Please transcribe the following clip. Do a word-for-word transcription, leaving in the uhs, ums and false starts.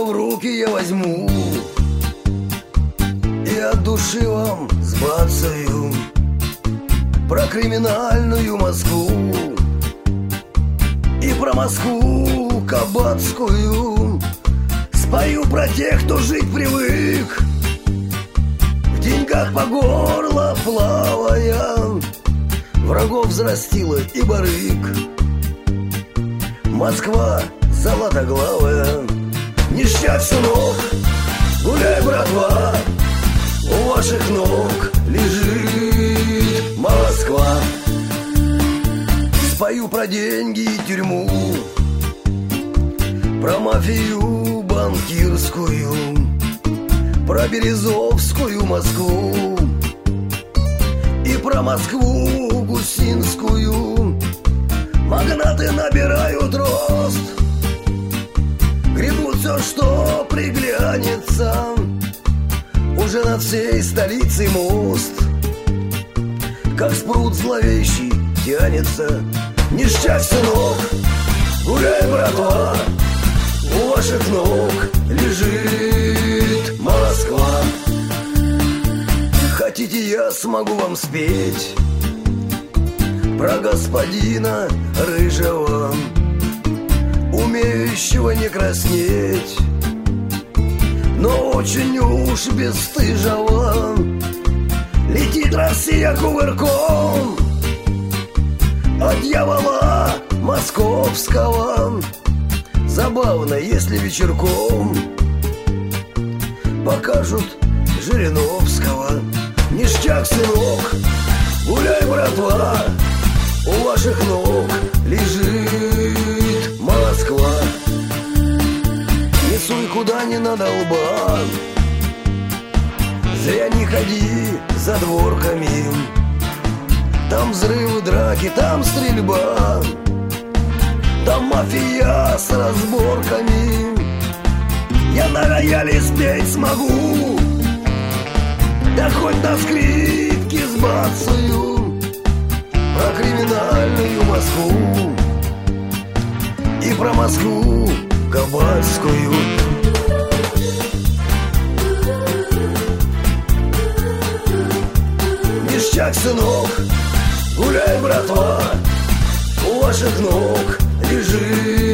в руки я возьму и от души вам сбацаю про криминальную Москву и про Москву кабацкую. Спою про тех, кто жить привык, в деньгах по горло плавая, врагов взрастила и барык. Москва золотоглавая, ништяк, сынок, гуляй, братва, у ваших ног лежит Москва. Спою про деньги и тюрьму, про мафию банкирскую, про Березовскую Москву и про Москву гусинскую. Магнаты набирают рост, гребут все, что приглянется. Уже над всей столицей мост, как спрут зловещий, тянется. Ништяк, сынок, гуляй, братва, у ваших ног лежит Москва. Хотите, я смогу вам спеть про господина рыжего, умеющего не краснеть, но очень уж бесстыжего. Летит Россия кувырком от дьявола московского. Забавно, если вечерком покажут Жириновского. Ништяк, сынок, гуляй, братва, у ваших ног лежит Москва. Не суй куда не надо лба, зря не ходи за дворками. Там взрывы, драки, там стрельба, там мафия с разборками. Я на рояле спеть смогу, да хоть на скрипке сбацаю про криминальную Москву и про Москву кабацкую. Ништяк, сынок, гуляй, братва, у ваших ног лежит